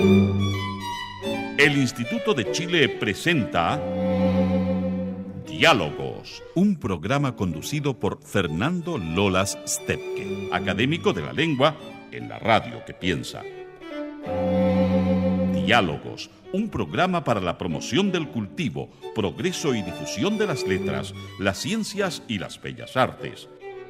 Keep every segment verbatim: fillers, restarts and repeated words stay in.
El Instituto de Chile presenta Diálogos, un programa conducido por Fernando Lolas Stepke, académico de la lengua en la radio que piensa. Diálogos, un programa para la promoción del cultivo, progreso y difusión de las letras, las ciencias y las bellas artes.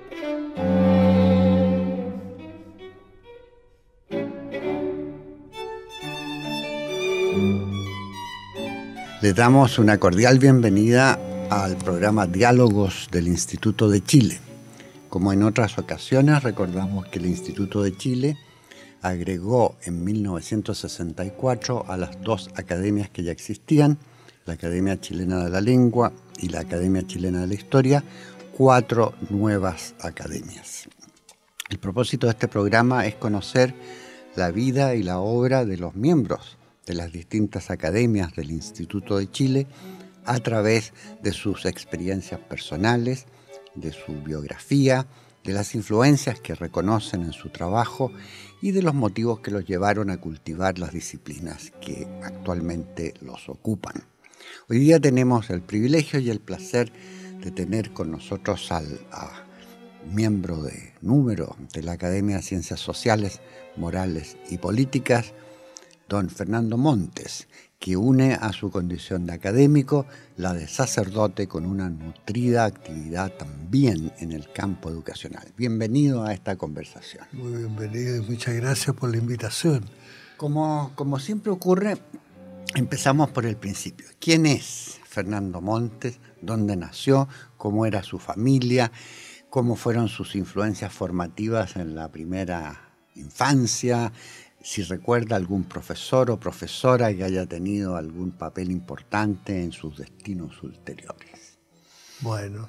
Le damos una cordial bienvenida al programa Diálogos del Instituto de Chile. Como en otras ocasiones, recordamos que el Instituto de Chile agregó en mil novecientos sesenta y cuatro a las dos academias que ya existían, la Academia Chilena de la Lengua y la Academia Chilena de la Historia, cuatro nuevas academias. El propósito de este programa es conocer la vida y la obra de los miembros de las distintas academias del Instituto de Chile a través de sus experiencias personales, de su biografía, de las influencias que reconocen en su trabajo y de los motivos que los llevaron a cultivar las disciplinas que actualmente los ocupan. Hoy día tenemos el privilegio y el placer de tener con nosotros al a, miembro de número de la Academia de Ciencias Sociales, Morales y Políticas, don Fernando Montes, que une a su condición de académico la de sacerdote con una nutrida actividad también en el campo educacional. Bienvenido a esta conversación. Muy bienvenido y muchas gracias por la invitación. Como, como siempre ocurre, empezamos por el principio. ¿Quién es Fernando Montes? ¿Dónde nació? ¿Cómo era su familia? ¿Cómo fueron sus influencias formativas en la primera infancia? Si recuerda algún profesor o profesora que haya tenido algún papel importante en sus destinos ulteriores. Bueno,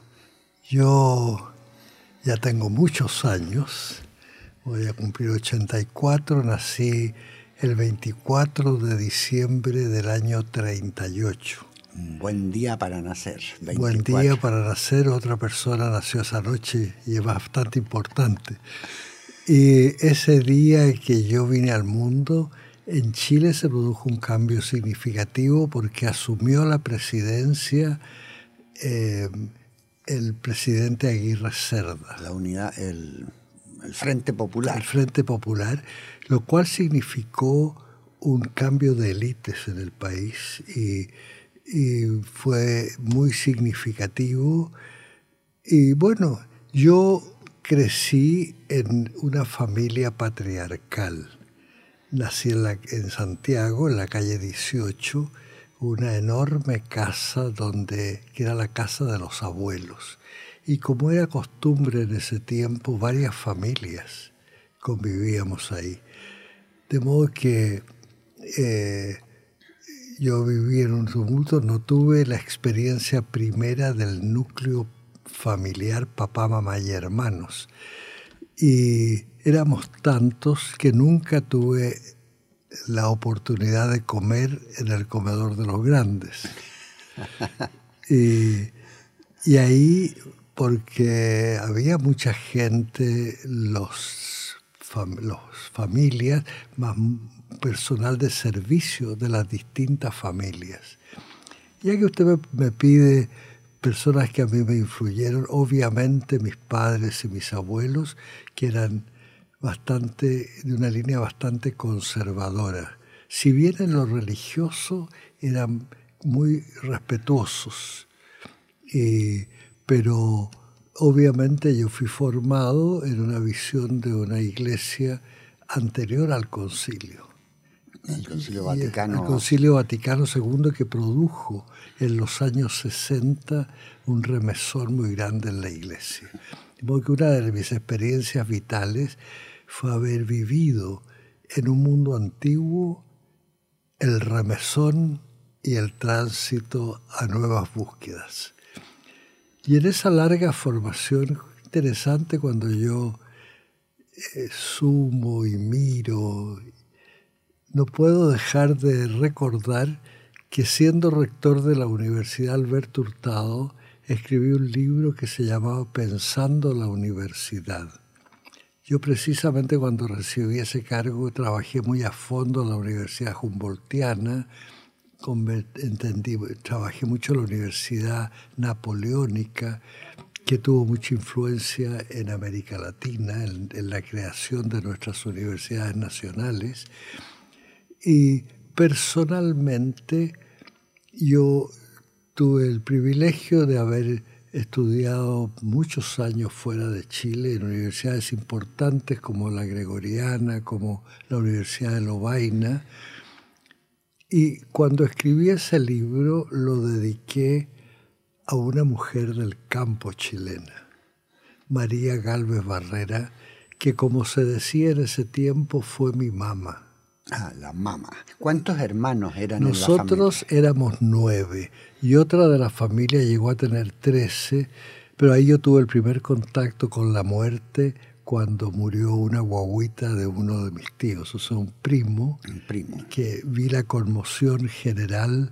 yo ya tengo muchos años, voy a cumplir ochenta y cuatro, nací el veinticuatro de diciembre del año treinta y ocho. Un buen día para nacer. veinticuatro. Buen día para nacer, otra persona nació esa noche y es bastante importante. Y ese día que yo vine al mundo, en Chile se produjo un cambio significativo porque asumió la presidencia eh, el presidente Aguirre Cerda. La unidad, el, el Frente Popular. El Frente Popular, lo cual significó un cambio de élites en el país y, y fue muy significativo. Y bueno, yo crecí en una familia patriarcal. Nací en, la, en Santiago, en la calle dieciocho, una enorme casa donde, que era la casa de los abuelos. Y como era costumbre en ese tiempo, varias familias convivíamos ahí. De modo que eh, yo viví en un tumulto, no tuve la experiencia primera del núcleo familiar, papá, mamá y hermanos. Y éramos tantos que nunca tuve la oportunidad de comer en el comedor de los grandes. y, y ahí, porque había mucha gente, los, fam, los familias, más personal de servicio de las distintas familias. Ya que usted me, me pide personas que a mí me influyeron, obviamente mis padres y mis abuelos, que eran bastante, de una línea bastante conservadora. Si bien en lo religioso eran muy respetuosos, y, pero obviamente yo fui formado en una visión de una iglesia anterior al concilio. El Concilio Vaticano. El Concilio Vaticano segundo, que produjo en los años sesenta un remesón muy grande en la iglesia. Porque una de mis experiencias vitales fue haber vivido en un mundo antiguo el remesón y el tránsito a nuevas búsquedas. Y en esa larga formación interesante, cuando yo eh, sumo y miro, no puedo dejar de recordar que siendo rector de la Universidad Alberto Hurtado, escribí un libro que se llamaba Pensando la Universidad, Yo precisamente cuando recibí ese cargo trabajé muy a fondo en la Universidad Humboldtiana, entendí, trabajé mucho en la Universidad Napoleónica, que tuvo mucha influencia en América Latina, en, en la creación de nuestras universidades nacionales. Y personalmente yo tuve el privilegio de haber estudiado muchos años fuera de Chile en universidades importantes como la Gregoriana, como la Universidad de Lovaina. Y cuando escribí ese libro lo dediqué a una mujer del campo chilena, María Gálvez Barrera, que como se decía en ese tiempo fue mi mamá. Ah, la mamá. ¿Cuántos hermanos eran Nosotros en la familia? éramos nueve y otra de la familia llegó a tener trece, pero ahí yo tuve el primer contacto con la muerte cuando murió una guaguita de uno de mis tíos, o sea, un primo, un primo. Que vi la conmoción general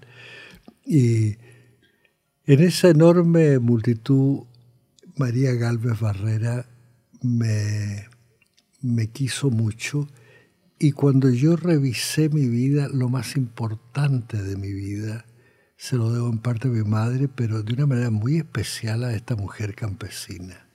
y en esa enorme multitud María Gálvez Barrera me, me quiso mucho. Y cuando yo revisé mi vida, lo más importante de mi vida, se lo debo en parte a mi madre, pero de una manera muy especial a esta mujer campesina.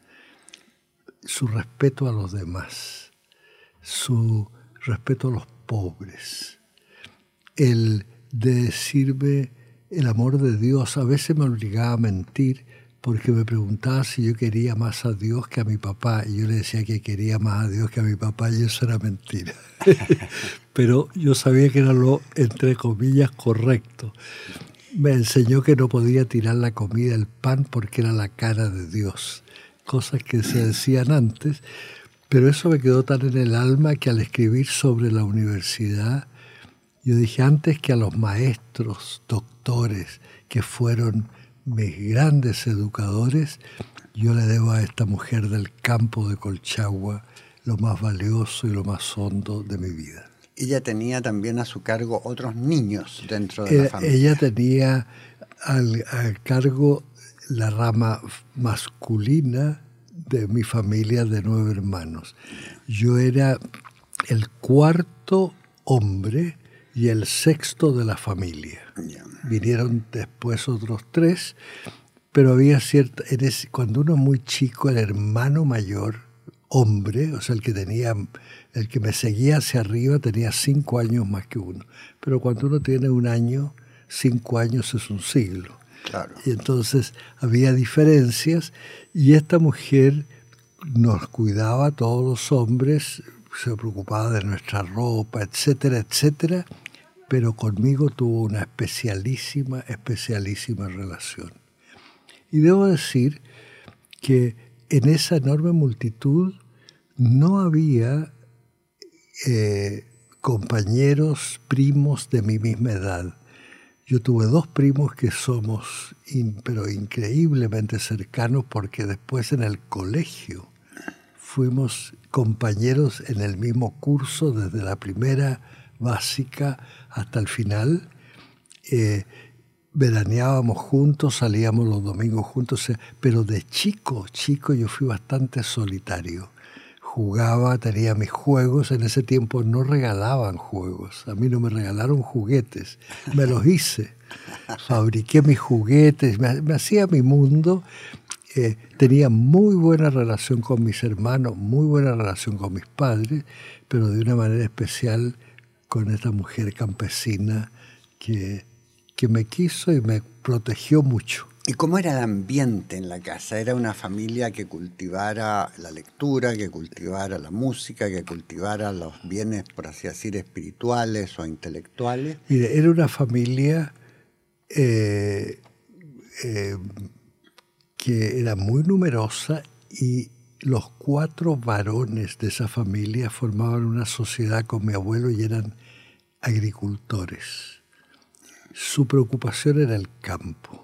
Su respeto a los demás, su respeto a los pobres, el de decirme el amor de Dios. A veces me obligaba a mentir porque me preguntaba si yo quería más a Dios que a mi papá. Y yo le decía que quería más a Dios que a mi papá y eso era mentira. Pero yo sabía que era lo, entre comillas, correcto. Me enseñó que no podía tirar la comida, el pan, porque era la cara de Dios. Cosas que se decían antes. Pero eso me quedó tan en el alma que al escribir sobre la universidad, yo dije, antes que a los maestros, doctores, que fueron mis grandes educadores, yo le debo a esta mujer del campo de Colchagua lo más valioso y lo más hondo de mi vida. Ella tenía también a su cargo otros niños dentro de eh, la familia. Ella tenía al, al cargo la rama masculina de mi familia de nueve hermanos. Yo era el cuarto hombre y el sexto de la familia. Yeah. Vinieron después otros tres, pero había cierta... Eres, cuando uno es muy chico, el hermano mayor, hombre, o sea, el que tenía, el que me seguía hacia arriba tenía cinco años más que uno. Pero cuando uno tiene un año, cinco años es un siglo. Claro. Y entonces había diferencias y esta mujer nos cuidaba a todos los hombres, se preocupaba de nuestra ropa, etcétera, etcétera, pero conmigo tuvo una especialísima, especialísima relación. Y debo decir que en esa enorme multitud no había eh, compañeros, primos de mi misma edad. Yo tuve dos primos que somos, in, pero increíblemente cercanos, porque después en el colegio fuimos compañeros en el mismo curso desde la primera básica hasta el final. Eh, veraneábamos juntos, salíamos los domingos juntos, pero de chico, chico yo fui bastante solitario. Jugaba, tenía mis juegos, en ese tiempo no regalaban juegos, a mí no me regalaron juguetes, me los hice, fabriqué mis juguetes, me, me hacía mi mundo, eh, tenía muy buena relación con mis hermanos, muy buena relación con mis padres, pero de una manera especial con esta mujer campesina que, que me quiso y me protegió mucho. ¿Y cómo era el ambiente en la casa? ¿Era una familia que cultivara la lectura, que cultivara la música, que cultivara los bienes, por así decir, espirituales o intelectuales? Mire, era una familia eh, eh, que era muy numerosa y los cuatro varones de esa familia formaban una sociedad con mi abuelo y eran agricultores. Su preocupación era el campo.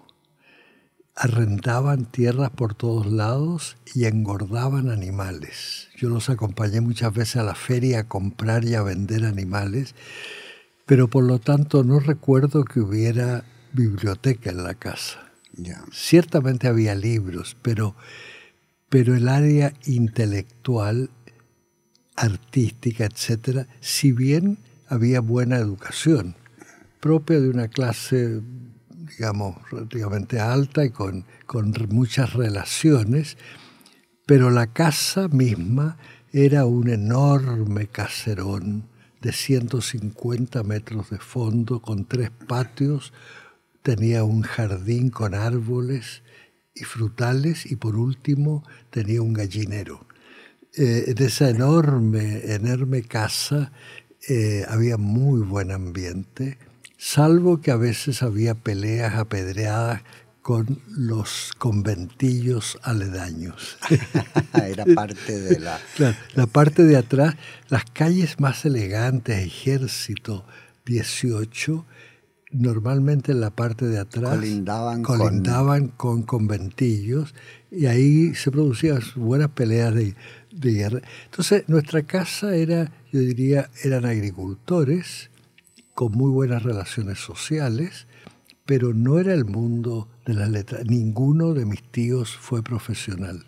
Arrendaban tierras por todos lados y engordaban animales. Yo los acompañé muchas veces a la feria a comprar y a vender animales, pero por lo tanto no recuerdo que hubiera biblioteca en la casa. Yeah. Ciertamente había libros, pero, pero el área intelectual artística, etcétera, si bien había buena educación, propia de una clase, digamos, relativamente alta y con, con muchas relaciones, pero la casa misma era un enorme caserón de ciento cincuenta metros de fondo, con tres patios, tenía un jardín con árboles y frutales y por último tenía un gallinero. Eh, en esa enorme, enorme casa eh, había muy buen ambiente, salvo que a veces había peleas apedreadas con los conventillos aledaños. Era parte de la... Claro, la parte de atrás, las calles más elegantes, Ejército dieciocho, normalmente en la parte de atrás colindaban, colindaban con... con conventillos y ahí se producían buenas peleas de, de guerra. Entonces, nuestra casa era, yo diría, eran agricultores con muy buenas relaciones sociales, pero no era el mundo de las letras. Ninguno de mis tíos fue profesional.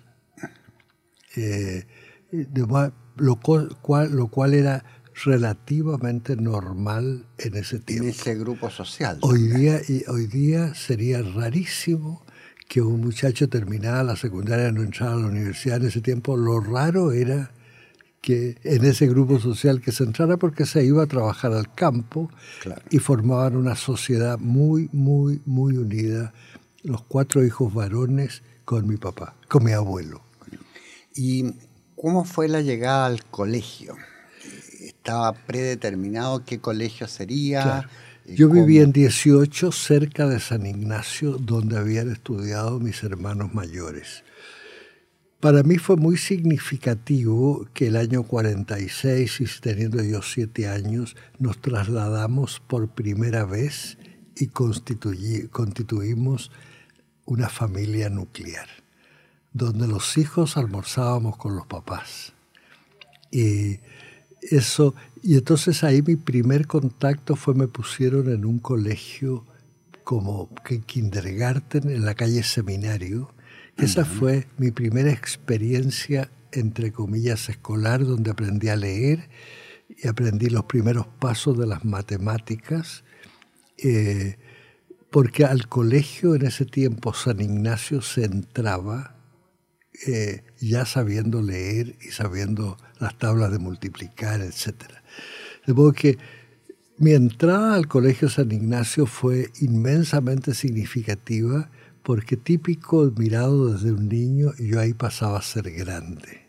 Eh, de, lo, cual, lo cual era relativamente normal en ese tiempo. En ese grupo social. Hoy día, y hoy día sería rarísimo que un muchacho terminara la secundaria y no entrara a la universidad. En ese tiempo lo raro era que en ese grupo social que se entrara, porque se iba a trabajar al campo, claro, y formaban una sociedad muy, muy, muy unida, los cuatro hijos varones con mi papá, con mi abuelo. ¿Y cómo fue la llegada al colegio? ¿Estaba predeterminado qué colegio sería? Claro. Yo ¿Cómo? vivía en dieciocho, cerca de San Ignacio, donde habían estudiado mis hermanos mayores. Para mí fue muy significativo que el año cuarenta y seis, y teniendo yo siete años, nos trasladamos por primera vez y constituimos una familia nuclear, donde los hijos almorzábamos con los papás. Y eso, y entonces ahí mi primer contacto fue, me pusieron en un colegio como que kindergarten en la calle Seminario. Esa uh-huh. fue mi primera experiencia, entre comillas, escolar, donde aprendí a leer y aprendí los primeros pasos de las matemáticas, eh, porque al colegio en ese tiempo San Ignacio se entraba eh, ya sabiendo leer y sabiendo las tablas de multiplicar, etcétera. De modo que mi entrada al colegio San Ignacio fue inmensamente significativa, porque típico, mirado desde un niño, yo ahí pasaba a ser grande.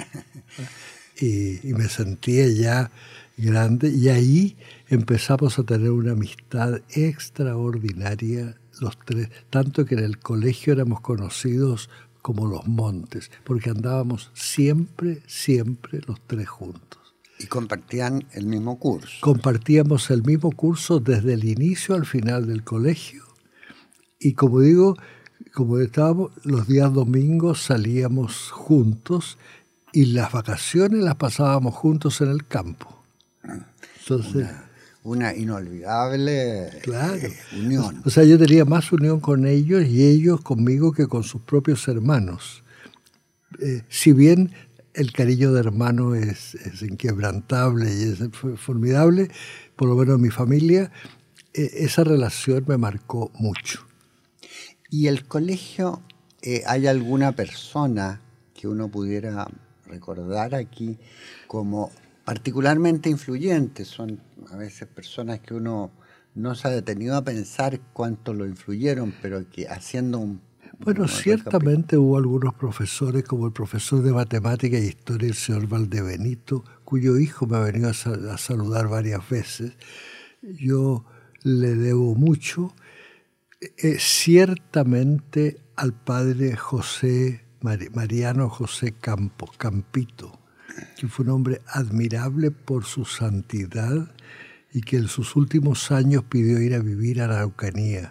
Y, y me sentía ya grande, y ahí empezamos a tener una amistad extraordinaria los tres, tanto que en el colegio éramos conocidos como los Montes, porque andábamos siempre, siempre los tres juntos. ¿Y compartían el mismo curso? Compartíamos el mismo curso desde el inicio al final del colegio. Y como digo, como estábamos, los días domingos salíamos juntos y las vacaciones las pasábamos juntos en el campo. Entonces, una, una inolvidable claro, eh, unión. O sea, yo tenía más unión con ellos y ellos conmigo que con sus propios hermanos. Eh, si bien el cariño de hermano es, es inquebrantable y es formidable, por lo menos en mi familia, eh, esa relación me marcó mucho. ¿Y el colegio, eh, hay alguna persona que uno pudiera recordar aquí como particularmente influyente? Son a veces personas que uno no se ha detenido a pensar cuánto lo influyeron, pero que haciendo un... Bueno, un ciertamente hubo algunos profesores, como el profesor de Matemática y Historia, el señor Valdebenito, cuyo hijo me ha venido a, sal- a saludar varias veces. Yo le debo mucho. Eh, ciertamente al padre José, Mar- Mariano José Campos, Campito, que fue un hombre admirable por su santidad y que en sus últimos años pidió ir a vivir a la Araucanía.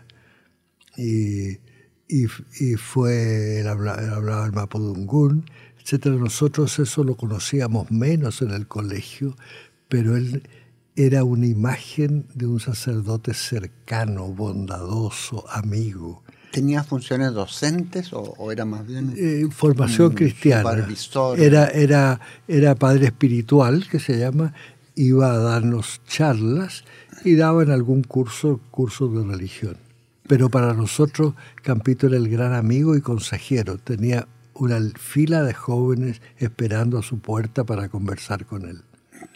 Y, y, y fue, él hablaba, él hablaba el mapudungún, etcétera. Nosotros eso lo conocíamos menos en el colegio, pero él era una imagen de un sacerdote cercano, bondadoso, amigo. ¿Tenía funciones docentes o, o era más bien eh, formación cristiana? Supervisor. Era, era, era padre espiritual, que se llama, iba a darnos charlas y daban algún curso, curso de religión. Pero para nosotros Campito era el gran amigo y consejero. Tenía una fila de jóvenes esperando a su puerta para conversar con él.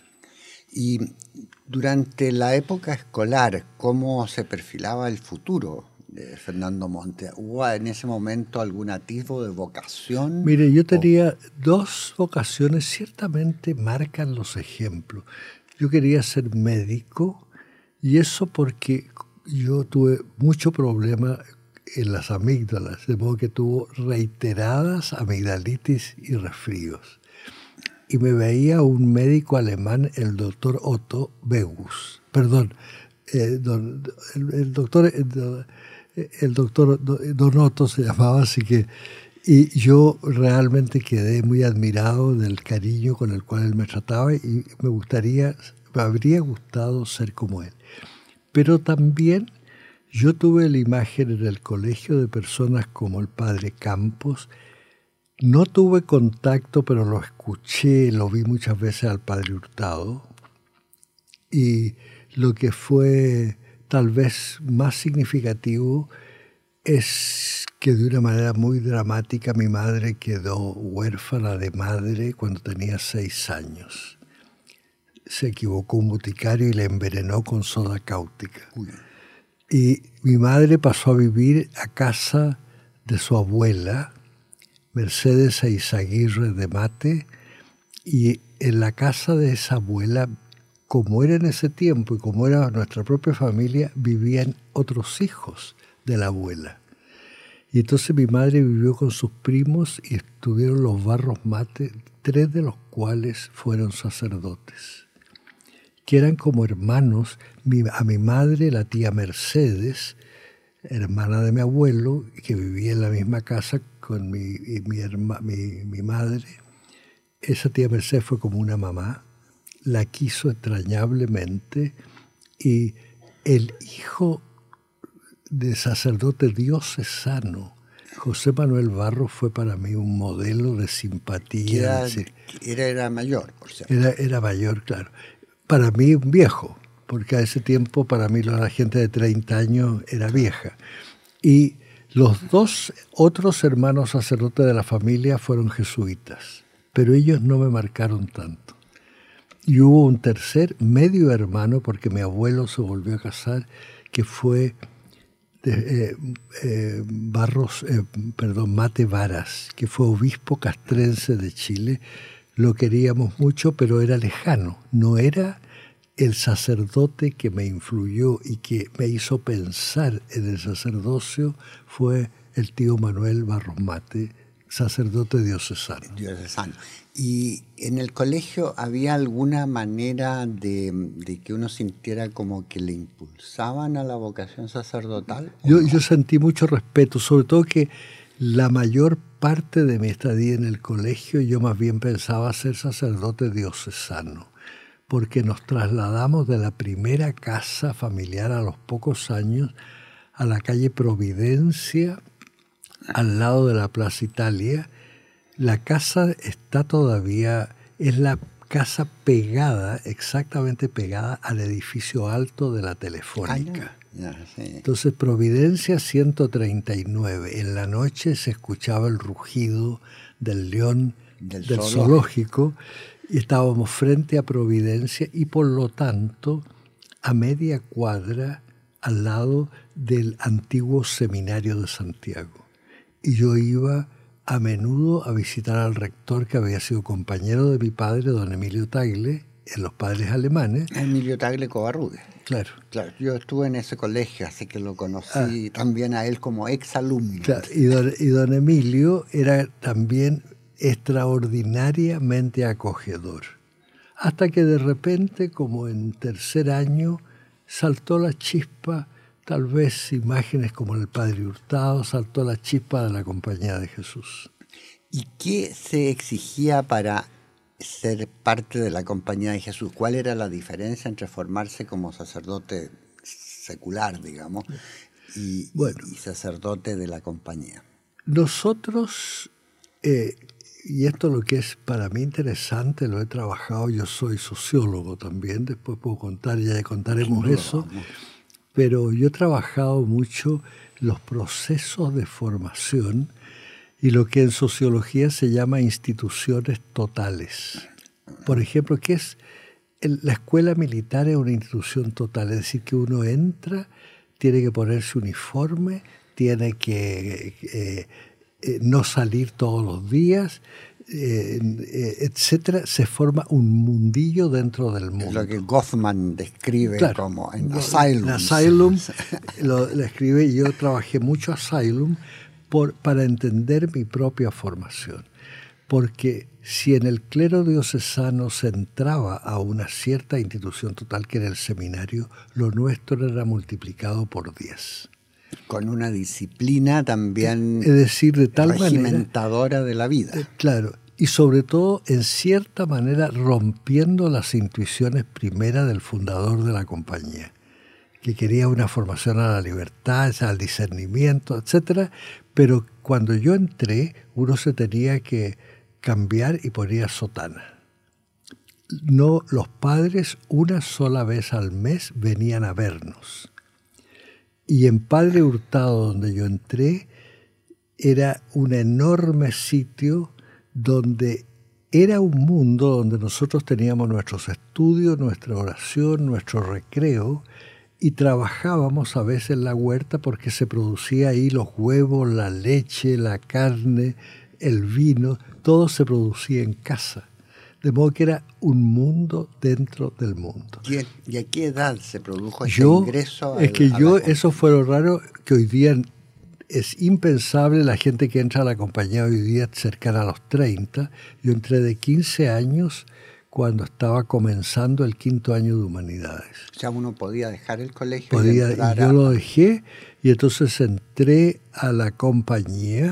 Y durante la época escolar, ¿cómo se perfilaba el futuro de Fernando Montes? ¿Hubo en ese momento algún atisbo de vocación? Mire, yo tenía o... dos vocaciones, ciertamente marcan los ejemplos. Yo quería ser médico y eso porque yo tuve mucho problema en las amígdalas, de modo que tuvo reiteradas amigdalitis y resfríos. Y me veía un médico alemán, el doctor Otto Begus, perdón, eh, don, el, el doctor el, el doctor Don Otto se llamaba, así que, y yo realmente quedé muy admirado del cariño con el cual él me trataba y me gustaría, me habría gustado ser como él. Pero también yo tuve la imagen en el colegio de personas como el padre Campos. No tuve contacto, pero lo escuché, lo vi muchas veces al padre Hurtado. Y lo que fue tal vez más significativo es que de una manera muy dramática mi madre quedó huérfana de madre cuando tenía seis años. Se equivocó un boticario y la envenenó con soda cáustica. Uy. Y mi madre pasó a vivir a casa de su abuela, Mercedes Eizaguirre de Mate, y en la casa de esa abuela, como era en ese tiempo y como era nuestra propia familia, vivían otros hijos de la abuela. Y entonces mi madre vivió con sus primos y estuvieron los Barros Mate, tres de los cuales fueron sacerdotes, que eran como hermanos. Mi, a mi madre, la tía Mercedes, hermana de mi abuelo, que vivía en la misma casa con mi, mi, herma, mi, mi madre, esa tía Mercedes fue como una mamá, la quiso entrañablemente, y el hijo de sacerdote diocesano, José Manuel Barros, fue para mí un modelo de simpatía. Era, era, era mayor, por cierto. Era, era mayor, claro. Para mí un viejo, porque a ese tiempo para mí la gente de treinta años era vieja. Y los dos otros hermanos sacerdotes de la familia fueron jesuitas, pero ellos no me marcaron tanto. Y hubo un tercer medio hermano, porque mi abuelo se volvió a casar, que fue de, eh, eh, Barros, eh, perdón, Mate Varas, que fue obispo castrense de Chile. Lo queríamos mucho, pero era lejano, no era el sacerdote que me influyó y que me hizo pensar en el sacerdocio, fue el tío Manuel Barros Mate, sacerdote diocesano. Diocesano. ¿Y en el colegio había alguna manera de, de que uno sintiera como que le impulsaban a la vocación sacerdotal? Yo, no? yo sentí mucho respeto, sobre todo que la mayor parte de mi estadía en el colegio yo más bien pensaba ser sacerdote diocesano, porque nos trasladamos de la primera casa familiar a los pocos años a la calle Providencia, al lado de la Plaza Italia. La casa está todavía, es la casa pegada, exactamente pegada al edificio alto de la Telefónica. Ah, ya, sí. Entonces, Providencia ciento treinta y nueve. En la noche se escuchaba el rugido del león del, del zoológico. zoológico y estábamos frente a Providencia y por lo tanto a media cuadra al lado del antiguo seminario de Santiago. Y yo iba a menudo a visitar al rector, que había sido compañero de mi padre, don Emilio Tagle, en los Padres Alemanes. Emilio Tagle Covarrubias. Claro. Claro. Yo estuve en ese colegio, así que lo conocí ah. también a él como exalumno. Claro. Y, don, y don Emilio era también extraordinariamente acogedor. Hasta que de repente, como en tercer año, saltó la chispa. Tal vez imágenes como el Padre Hurtado, saltó la chispa de la Compañía de Jesús. ¿Y qué se exigía para ser parte de la Compañía de Jesús? ¿Cuál era la diferencia entre formarse como sacerdote secular, digamos, y, bueno, y sacerdote de la compañía. Nosotros, eh, y esto es lo que es para mí interesante, lo he trabajado, yo soy sociólogo también, después puedo contar, ya contaremos no, eso, vamos. Pero yo he trabajado mucho los procesos de formación y lo que en sociología se llama instituciones totales. Por ejemplo, ¿qué es? La escuela militar es una institución total, es decir, que uno entra, tiene que ponerse uniforme, tiene que eh, eh, no salir todos los días, eh, eh, etcétera. Se forma un mundillo dentro del mundo. Es lo que Goffman describe claro, como en Asylum. En Asylum lo, lo escribe, y yo trabajé mucho Asylum por, para entender mi propia formación. Porque si en el clero diocesano se entraba a una cierta institución total, que era el seminario, lo nuestro era multiplicado por diez. Con una disciplina también, es decir, de tal regimentadora manera, de la vida. Eh, claro, y sobre todo, en cierta manera, rompiendo las intuiciones primeras del fundador de la compañía, que quería una formación a la libertad, al discernimiento, etcétera. Pero cuando yo entré, uno se tenía que cambiar y ponía sotana. No, los padres una sola vez al mes venían a vernos. Y en Padre Hurtado, donde yo entré, era un enorme sitio donde era un mundo donde nosotros teníamos nuestros estudios, nuestra oración, nuestro recreo, y trabajábamos a veces en la huerta porque se producía ahí los huevos, la leche, la carne, el vino, todo se producía en casa. De modo que era un mundo dentro del mundo. ¿Y, ¿Y a qué edad se produjo este yo, ingreso? Es que yo, eso fue lo raro, que hoy día es impensable la gente que entra a la compañía hoy día cercana a los treinta. Yo entré de quince años cuando estaba comenzando el quinto año de Humanidades. O sea, uno podía dejar el colegio podía, y entrar y yo a... lo dejé, y entonces entré a la compañía.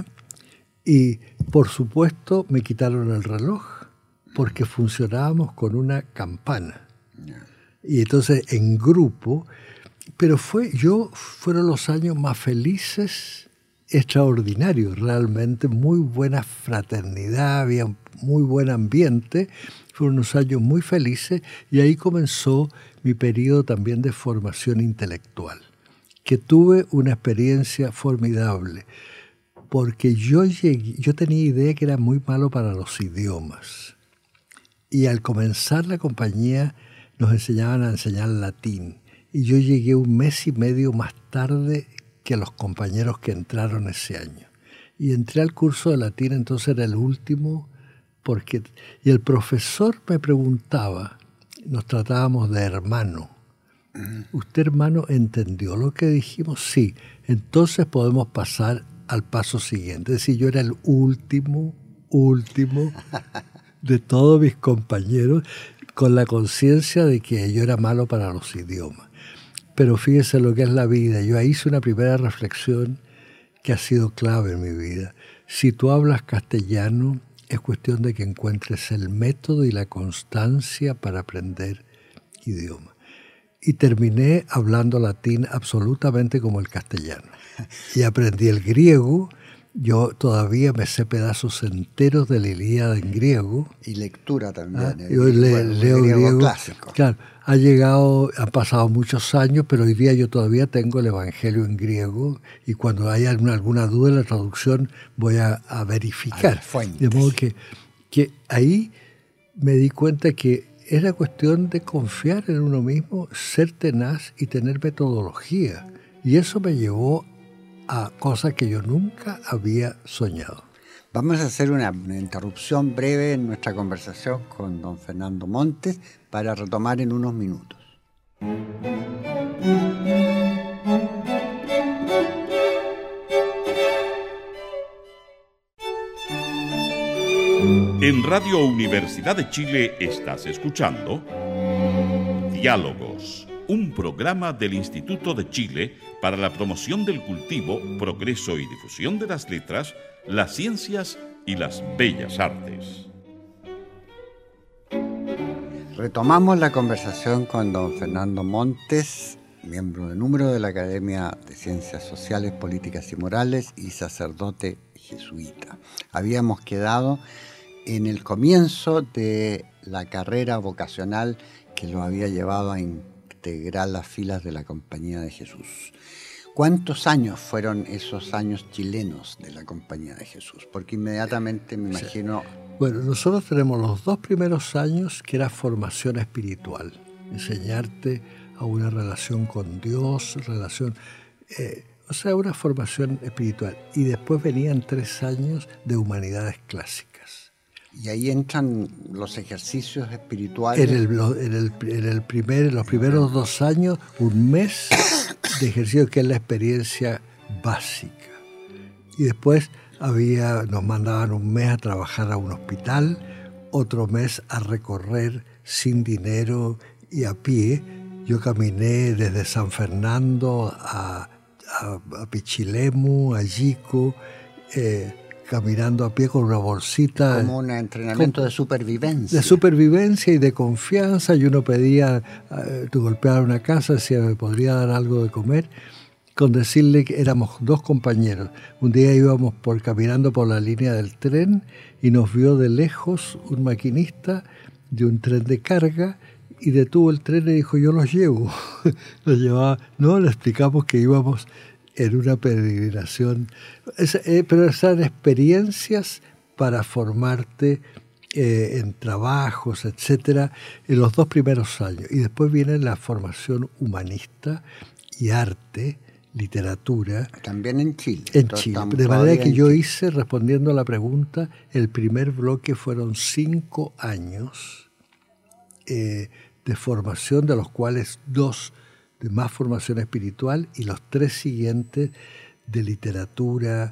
Y, por supuesto, me quitaron el reloj porque funcionábamos con una campana. Y entonces, en grupo, pero fue yo fueron los años más felices, extraordinarios, realmente, muy buena fraternidad, había muy buen ambiente, fueron unos años muy felices, y ahí comenzó mi periodo también de formación intelectual, que tuve una experiencia formidable. Porque yo llegué, yo tenía idea que era muy malo para los idiomas. Y al comenzar la compañía nos enseñaban a enseñar latín. Y yo llegué un mes y medio más tarde que los compañeros que entraron ese año. Y entré al curso de latín, entonces era el último. Porque, y el profesor me preguntaba, nos tratábamos de hermano. ¿Usted, hermano, entendió lo que dijimos? Sí. Entonces podemos pasar al paso siguiente. Es decir, yo era el último, último de todos mis compañeros, con la conciencia de que yo era malo para los idiomas. Pero fíjese lo que es la vida. Yo ahí hice una primera reflexión que ha sido clave en mi vida. Si tú hablas castellano, es cuestión de que encuentres el método y la constancia para aprender idioma. Y terminé hablando latín absolutamente como el castellano. Y aprendí el griego. Yo todavía me sé pedazos enteros de la Ilíada en griego. Y lectura también. Ah, yo le, bueno, leo griego, griego clásico. Claro, ha llegado, han pasado muchos años, pero hoy día yo todavía tengo el Evangelio en griego, y cuando haya alguna, alguna duda en la traducción voy a, a verificar. A de modo que, que ahí me di cuenta que era cuestión de confiar en uno mismo, ser tenaz y tener metodología. Y eso me llevó a cosas que yo nunca había soñado. Vamos a hacer una, una interrupción breve en nuestra conversación con don Fernando Montes para retomar en unos minutos. En Radio Universidad de Chile estás escuchando Diálogos, un programa del Instituto de Chile para la promoción del cultivo, progreso y difusión de las letras, las ciencias y las bellas artes. Retomamos la conversación con don Fernando Montes miembro de número de la Academia de Ciencias Sociales, Políticas y Morales y sacerdote jesuita. Habíamos quedado en el comienzo de la carrera vocacional que lo había llevado a integrar las filas de la Compañía de Jesús. ¿Cuántos años fueron esos años chilenos de la Compañía de Jesús? Porque inmediatamente me imagino... Bueno, nosotros tenemos los dos primeros años que era formación espiritual, enseñarte a una relación con Dios, relación, eh, o sea, una formación espiritual. Y después venían tres años de humanidades clásicas. Y ahí entran los ejercicios espirituales. En, el, en, el, en, el primer, en los primeros dos años, un mes de ejercicio que es la experiencia básica. Y después había, nos mandaban un mes a trabajar a un hospital, otro mes a recorrer sin dinero y a pie. Yo caminé desde San Fernando a, a, a Pichilemu, a Yico, eh, caminando a pie con una bolsita. Como un entrenamiento con, de supervivencia. De supervivencia y de confianza. Y uno pedía, uh, tú golpeabas una casa, decía, ¿me podría dar algo de comer? Con decirle que éramos dos compañeros. Un día íbamos por, caminando por la línea del tren y nos vio de lejos un maquinista de un tren de carga y detuvo el tren y dijo, yo los llevo. Los llevaba, no, le explicamos que íbamos en una peregrinación. Es, eh, pero eran experiencias para formarte eh, en trabajos, etcétera, en los dos primeros años. Y después viene la formación humanista y arte, literatura. También en Chile. En Chile. De manera que yo hice, respondiendo a la pregunta, el primer bloque fueron cinco años eh, de formación, de los cuales dos de más formación espiritual y los tres siguientes de literatura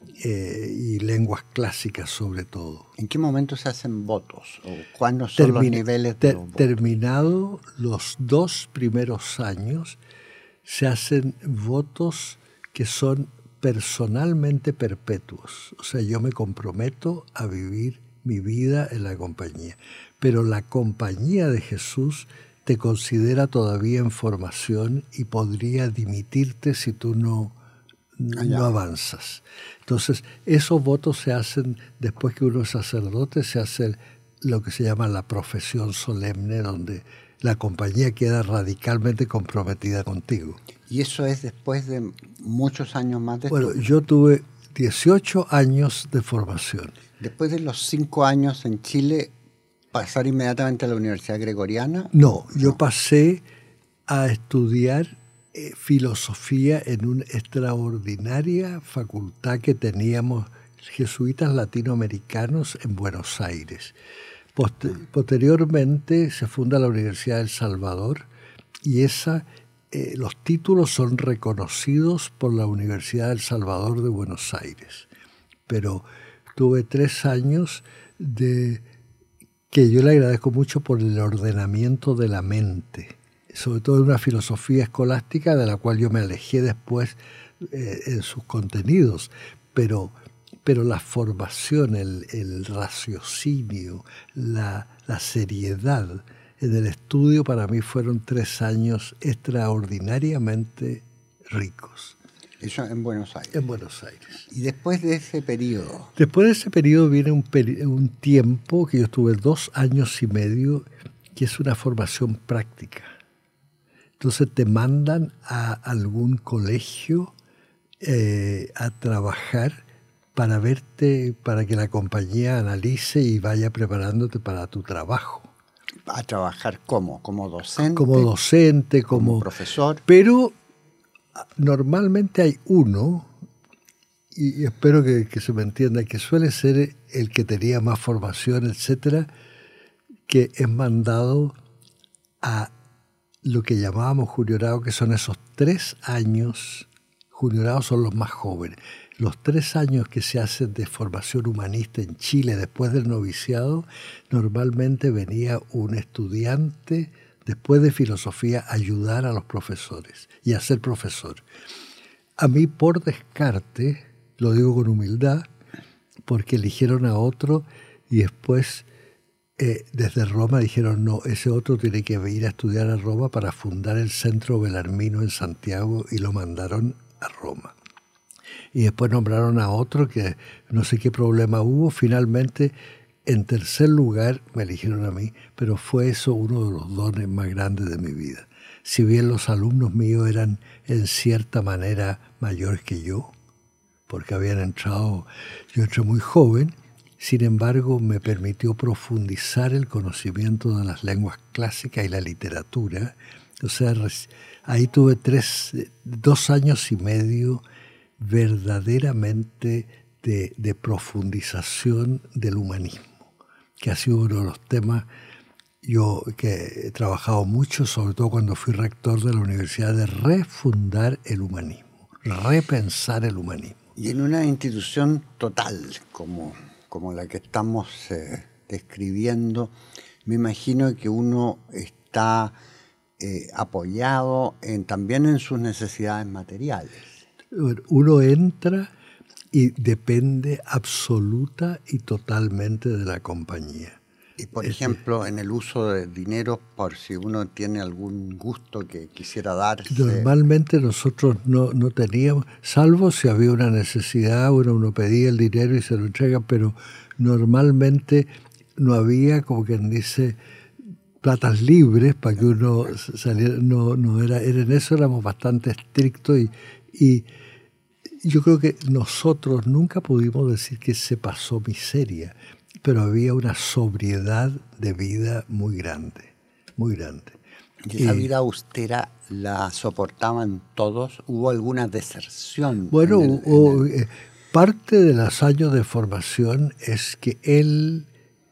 eh, y lenguas clásicas sobre todo. ¿En qué momento se hacen votos? ¿O cuándo son Termin- los niveles de ter- los votos? Terminado los dos primeros años, se hacen votos que son personalmente perpetuos. O sea, yo me comprometo a vivir mi vida en la compañía. Pero la Compañía de Jesús te considera todavía en formación y podría dimitirte si tú no, no avanzas. Entonces, esos votos se hacen después que uno es sacerdote, se hace lo que se llama la profesión solemne, donde la compañía queda radicalmente comprometida contigo. ¿Y eso es después de muchos años más de Bueno, estudio? yo tuve dieciocho años de formación. Después de los cinco años en Chile, ¿pasar inmediatamente a la Universidad Gregoriana? No, yo no. pasé a estudiar eh, filosofía en una extraordinaria facultad que teníamos jesuitas latinoamericanos en Buenos Aires. Poster- posteriormente se funda la Universidad del Salvador y esa, eh, los títulos son reconocidos por la Universidad del Salvador de Buenos Aires. Pero tuve tres años de... que yo le agradezco mucho por el ordenamiento de la mente, sobre todo en una filosofía escolástica de la cual yo me alejé después eh, en sus contenidos, pero, pero la formación, el, el raciocinio, la, la seriedad en el estudio para mí fueron tres años extraordinariamente ricos. Eso en Buenos Aires. En Buenos Aires. Y después de ese periodo. Después de ese periodo viene un, peri- un tiempo que yo estuve dos años y medio, que es una formación práctica. Entonces te mandan a algún colegio eh, a trabajar para verte, para que la compañía analice y vaya preparándote para tu trabajo. ¿A trabajar cómo? ¿Como docente? Como docente, como, como profesor. Pero normalmente hay uno, y espero que, que se me entienda, que suele ser el que tenía más formación, etcétera, que es mandado a lo que llamábamos juniorado, que son esos tres años, juniораdos son los más jóvenes, los tres años que se hacen de formación humanista en Chile después del noviciado, normalmente venía un estudiante después de filosofía a ayudar a los profesores y a ser profesor. A mí, por descarte, lo digo con humildad, porque eligieron a otro y después eh, desde Roma dijeron, no, ese otro tiene que ir a estudiar a Roma para fundar el Centro Belarmino en Santiago, y lo mandaron a Roma. Y después nombraron a otro que no sé qué problema hubo. Finalmente, en tercer lugar, me eligieron a mí, pero fue eso uno de los dones más grandes de mi vida. Si bien los alumnos míos eran en cierta manera mayores que yo, porque habían entrado, yo entré muy joven, sin embargo me permitió profundizar el conocimiento de las lenguas clásicas y la literatura. O sea, ahí tuve tres, dos años y medio verdaderamente de, de profundización del humanismo, que ha sido uno de los temas yo que he trabajado mucho, sobre todo cuando fui rector de la universidad, de refundar el humanismo, repensar el humanismo. Y en una institución total como, como la que estamos eh, describiendo, me imagino que uno está eh, apoyado en, también en sus necesidades materiales. Uno entra y depende absoluta y totalmente de la compañía. Y por ejemplo, en el uso de dinero, por si uno tiene algún gusto que quisiera darse. Normalmente nosotros no, no teníamos, salvo si había una necesidad, uno, uno pedía el dinero y se lo entrega, pero normalmente no había, como quien dice, platas libres para que uno saliera. No, no era, era en eso éramos bastante estrictos y, y yo creo que nosotros nunca pudimos decir que se pasó miseria, pero había una sobriedad de vida muy grande, muy grande. ¿Y esa vida austera la soportaban todos? ¿Hubo alguna deserción? Bueno, en el, o, en el... eh, parte de los años de formación es que él,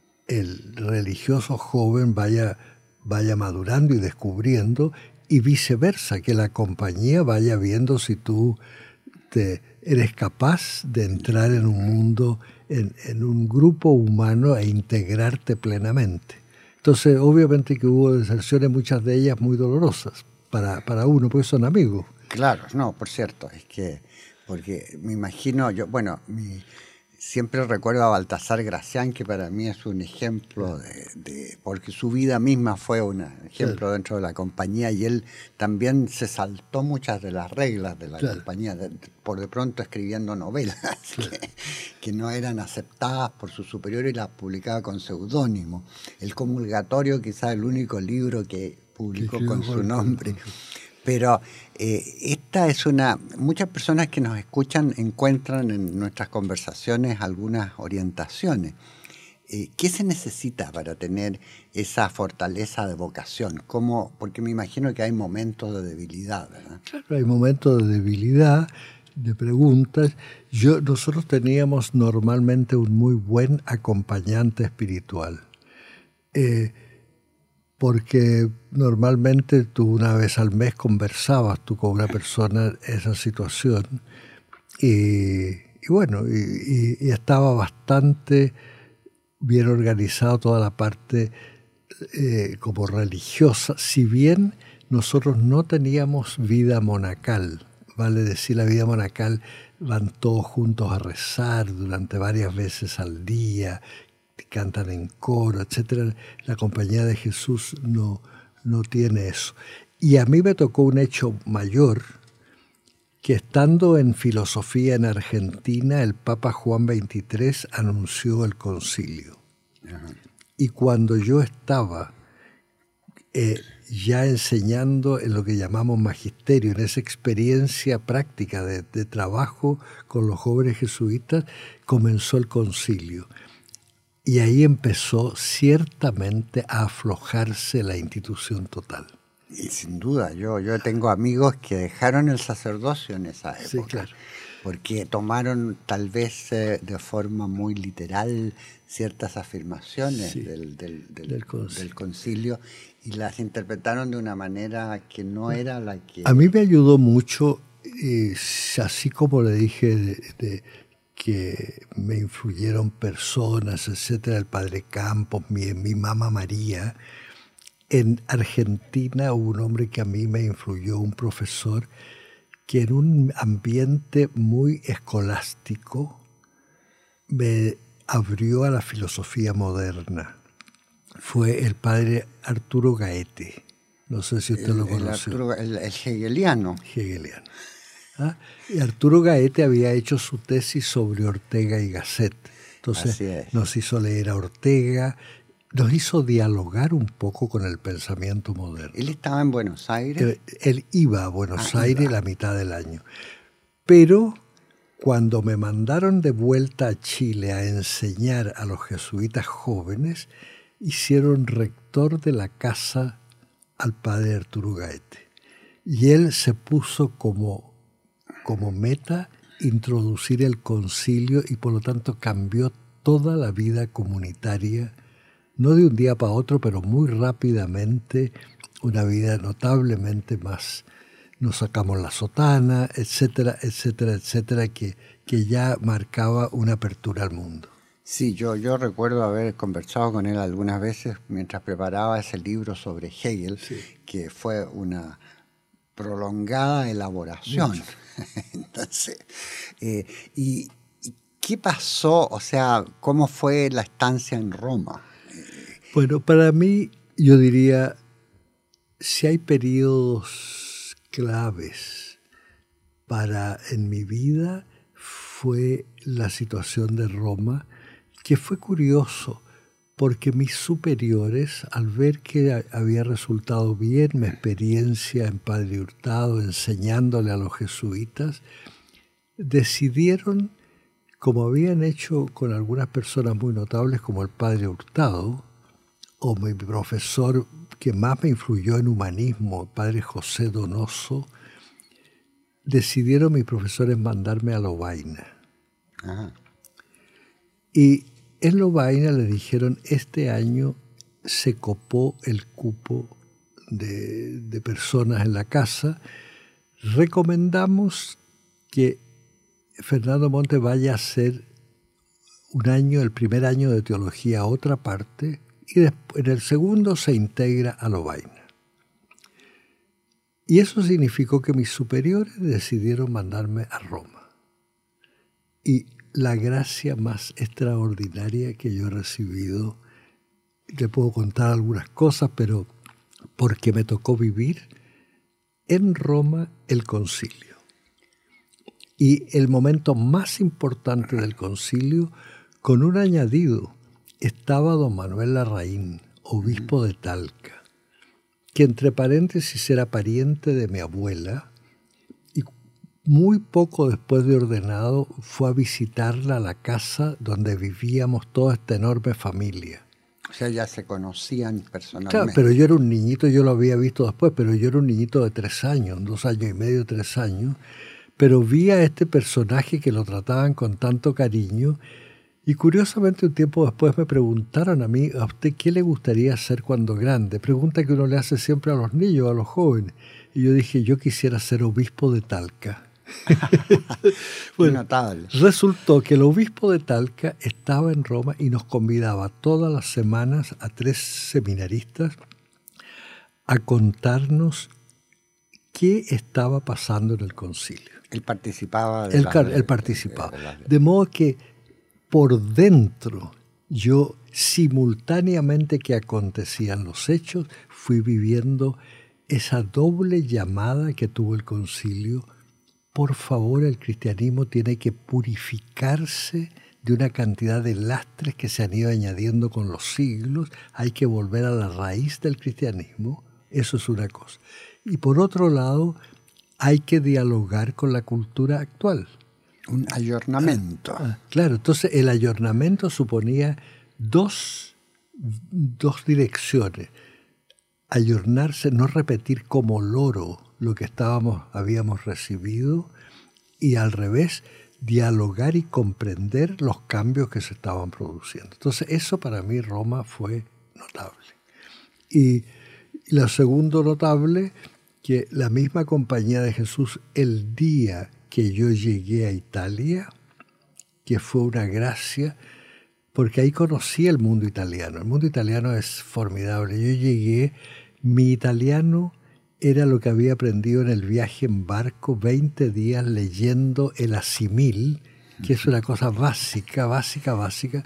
el religioso joven, vaya, vaya madurando y descubriendo, y viceversa, que la compañía vaya viendo si tú te, eres capaz de entrar en un mundo, En, en un grupo humano e integrarte plenamente. Entonces, obviamente que hubo deserciones, muchas de ellas muy dolorosas para, para uno, porque son amigos. Claro, no, por cierto, es que, porque me imagino, yo, bueno, mi, siempre recuerdo a Baltasar Gracián, que para mí es un ejemplo de, de porque su vida misma fue un ejemplo claro. dentro de la compañía, y él también se saltó muchas de las reglas de la claro. compañía, de, por de pronto escribiendo novelas claro. que, que no eran aceptadas por sus superiores y las publicaba con seudónimo. El Comulgatorio, quizás el único libro que publicó que con su nombre. Pero eh, esta es una... Muchas personas que nos escuchan encuentran en nuestras conversaciones algunas orientaciones. Eh, ¿Qué se necesita para tener esa fortaleza de vocación? ¿Cómo? Porque me imagino que hay momentos de debilidad, ¿verdad? Claro, hay momentos de debilidad, de preguntas. Yo, nosotros teníamos normalmente un muy buen acompañante espiritual. Eh, porque normalmente tú una vez al mes conversabas tú con una persona esa situación y, y bueno, y, y, y estaba bastante bien organizado toda la parte eh, como religiosa, si bien nosotros no teníamos vida monacal, vale decir, la vida monacal van todos juntos a rezar durante varias veces al día, cantan en coro, etcétera. La Compañía de Jesús no, no tiene eso. Y a mí me tocó un hecho mayor, que estando en filosofía en Argentina, el Papa Juan veintitrés anunció el concilio. Ajá. Y cuando yo estaba eh, ya enseñando en lo que llamamos magisterio, en esa experiencia práctica de, de trabajo con los jóvenes jesuitas, comenzó el concilio. Y ahí empezó ciertamente a aflojarse la institución total. Y sin duda, yo, yo tengo amigos que dejaron el sacerdocio en esa época. Sí, claro. Porque tomaron tal vez eh, de forma muy literal ciertas afirmaciones sí, del, del, del, del, concilio. del concilio y las interpretaron de una manera que no era la que... A mí me ayudó mucho, eh, así como le dije de... de que me influyeron personas, etcétera, el Padre Campos, mi, mi mamá María. En Argentina hubo un hombre que a mí me influyó, un profesor, que en un ambiente muy escolástico me abrió a la filosofía moderna. fue el padre Arturo Gaete. No sé si usted el, lo el, conoció. Arturo, el, el hegeliano. Hegeliano. ¿Ah? Y Arturo Gaete había hecho su tesis sobre Ortega y Gasset. Entonces nos hizo leer a Ortega, nos hizo dialogar un poco con el pensamiento moderno. ¿Él estaba en Buenos Aires? Él, él iba a Buenos ah, Aires iba. la mitad del año. Pero cuando me mandaron de vuelta a Chile a enseñar a los jesuitas jóvenes, hicieron rector de la casa al padre Arturo Gaete. Y él se puso como, como meta introducir el concilio y por lo tanto cambió toda la vida comunitaria, no de un día para otro, pero muy rápidamente, una vida notablemente más. Nos sacamos la sotana, etcétera, etcétera, etcétera, que, que ya marcaba una apertura al mundo. Sí, yo, yo recuerdo haber conversado con él algunas veces mientras preparaba ese libro sobre Hegel, sí. que fue una prolongada elaboración. Entonces, eh, y, y ¿qué pasó? O sea, ¿cómo fue la estancia en Roma? Bueno, para mí, yo diría, si hay periodos claves para en mi vida, fue la situación de Roma, que fue curioso, porque mis superiores, al ver que había resultado bien mi experiencia en Padre Hurtado, enseñándole a los jesuitas, decidieron, como habían hecho con algunas personas muy notables como el Padre Hurtado, o mi profesor que más me influyó en humanismo, el Padre José Donoso, decidieron mis profesores mandarme a Lovaina. Ajá. Y en Lovaina le dijeron, este año se copó el cupo de, de personas en la casa, recomendamos que Fernando Monte vaya a hacer un año, el primer año de teología a otra parte, y después, en el segundo se integra a Lovaina. Y eso significó que mis superiores decidieron mandarme a Roma. Y la gracia más extraordinaria que yo he recibido, le puedo contar algunas cosas, pero porque me tocó vivir en Roma el concilio. Y el momento más importante del concilio, con un añadido, estaba don Manuel Larraín, obispo de Talca, que entre paréntesis era pariente de mi abuela, y muy poco después de ordenado fue a visitarla a la casa donde vivíamos toda esta enorme familia. O sea, ya se conocían personalmente. Claro, pero yo era un niñito, yo lo había visto después, pero yo era un niñito de tres años, dos años y medio, tres años, pero vi a este personaje que lo trataban con tanto cariño. Y curiosamente un tiempo después me preguntaron a mí, ¿a usted qué le gustaría hacer cuando grande? Pregunta que uno le hace siempre a los niños, a los jóvenes. Y yo dije, yo quisiera ser obispo de Talca. Bueno, notable. Resultó que el obispo de Talca estaba en Roma y nos convidaba todas las semanas a tres seminaristas a contarnos qué estaba pasando en el concilio. Él participaba. De él, la, él participaba. De, de, de, de, de modo que por dentro, yo simultáneamente que acontecían los hechos, fui viviendo esa doble llamada que tuvo el concilio. Por favor, el cristianismo tiene que purificarse de una cantidad de lastres que se han ido añadiendo con los siglos. Hay que volver a la raíz del cristianismo. Eso es una cosa. Y por otro lado, hay que dialogar con la cultura actual. Un ayornamiento. Ah, claro, entonces el ayornamiento suponía dos, dos direcciones. Ayornarse, no repetir como loro lo que estábamos, habíamos recibido, y al revés, dialogar y comprender los cambios que se estaban produciendo. Entonces eso para mí Roma fue notable. Y lo segundo notable, que la misma Compañía de Jesús, el día que yo llegué a Italia, que fue una gracia, porque ahí conocí el mundo italiano. El mundo italiano es formidable. Yo llegué, mi italiano era lo que había aprendido en el viaje en barco, veinte días leyendo el Asimil, que es una cosa básica, básica, básica,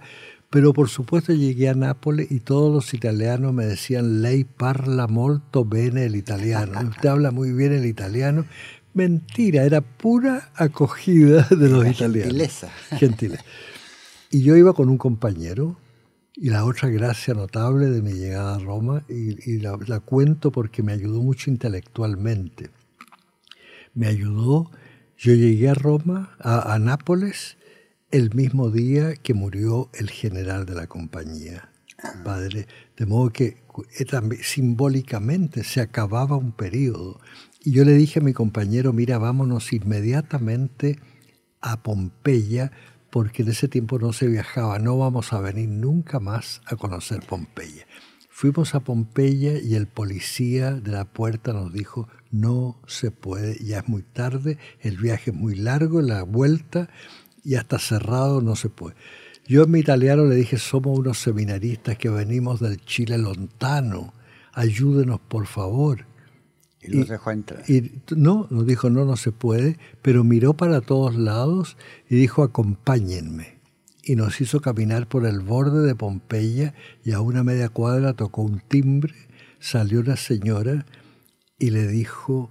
Pero por supuesto llegué a Nápoles y todos los italianos me decían lei parla molto bene el italiano. Usted habla muy bien el italiano. Mentira, era pura acogida de los La italianos. gentileza. Gentileza. Y yo iba con un compañero, y la otra gracia notable de mi llegada a Roma, y, y la, la cuento porque me ayudó mucho intelectualmente. Me ayudó, yo llegué a Roma, a, a Nápoles, el mismo día que murió el general de la compañía, padre. De modo que eh, también, simbólicamente se acababa un periodo. Y yo le dije a mi compañero, mira, vámonos inmediatamente a Pompeya, porque en ese tiempo no se viajaba, no vamos a venir nunca más a conocer Pompeya. Fuimos a Pompeya y el policía de la puerta nos dijo, no se puede, ya es muy tarde, el viaje es muy largo, la vuelta, y hasta cerrado no se puede. Yo en mi italiano le dije, somos unos seminaristas que venimos del Chile lontano, ayúdenos por favor. Y los dejó entrar. Y no, nos dijo, no, no se puede, pero miró para todos lados y dijo, acompáñenme. Y nos hizo caminar por el borde de Pompeya y a una media cuadra tocó un timbre, salió una señora y le dijo,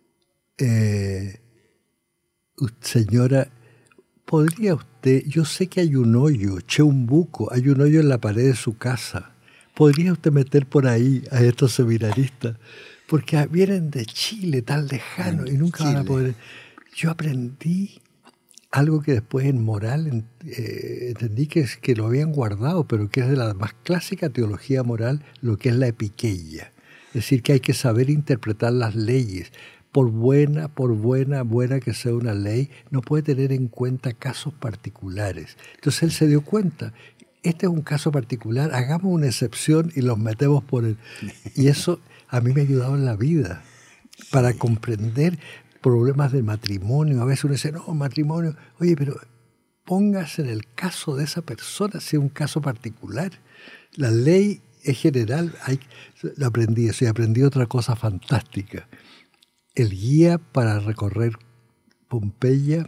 eh, señora, ¿podría usted, yo sé que hay un hoyo, c'è un buco, hay un hoyo en la pared de su casa, ¿podría usted meter por ahí a estos seminaristas? Porque vienen de Chile, tan lejano, y nunca Chile. Van a poder... Yo aprendí algo que después en moral eh, entendí que, es, que lo habían guardado, pero que es de la más clásica teología moral, lo que es la epiqueia. Es decir, que hay que saber interpretar las leyes. Por buena, por buena, buena que sea una ley, no puede tener en cuenta casos particulares. Entonces él se dio cuenta, este es un caso particular, hagamos una excepción y los metemos por él. Y eso a mí me ha ayudado en la vida para comprender problemas del matrimonio. A veces uno dice, no, matrimonio, oye, pero póngase en el caso de esa persona, sea un caso particular. La ley es general, hay, lo aprendí eso y aprendí otra cosa fantástica. El guía para recorrer Pompeya